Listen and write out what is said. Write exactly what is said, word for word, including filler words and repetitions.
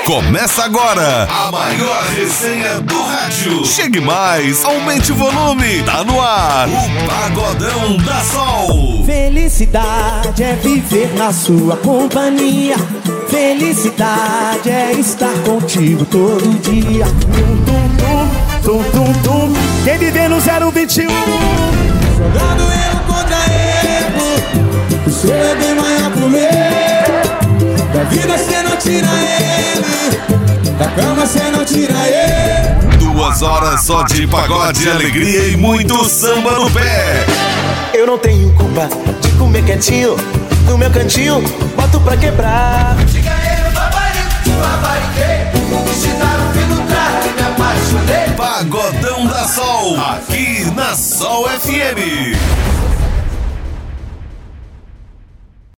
Começa agora a maior resenha do rádio. Chegue mais, aumente o volume. Tá no ar o Pagodão da Sol. Felicidade é viver na sua companhia. Felicidade é estar contigo todo dia. Tum, tum, tum, tum, tum, tum. Quem viver no zero vinte e um, jogando erro contra erro. O seu é bem maior que o meu. Da vida cê não tira ele, da cama cê não tira ele. Duas horas só de pagode, alegria e muito samba no pé. Eu não tenho culpa de comer quietinho, no meu cantinho, boto pra quebrar. Diga eu, babarico, babariquei, se dá no fim do carro e me apaixonei. Pagodão da Sol, aqui na Sol F M.